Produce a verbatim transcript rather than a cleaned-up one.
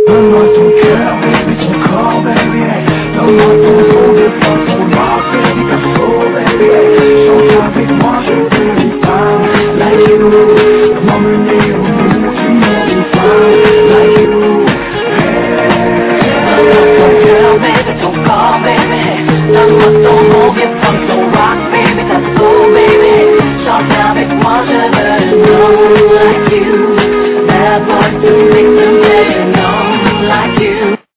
Donne-moi ton cœur, baby, ton corps, baby, hey. Donne-moi ton fond de force, ton rock, baby, ta soul, baby, hey. Chante avec moi, je veux une femme like you. M'emmener au bout du monde, une femme like you. Donne-moi ton cœur, baby, ton corps, baby, hey. Donne-moi ton nom, viens prendre ton rock, baby, ta soul, baby, hey. Chante avec moi, je veux une femme like you. That's what to make them say.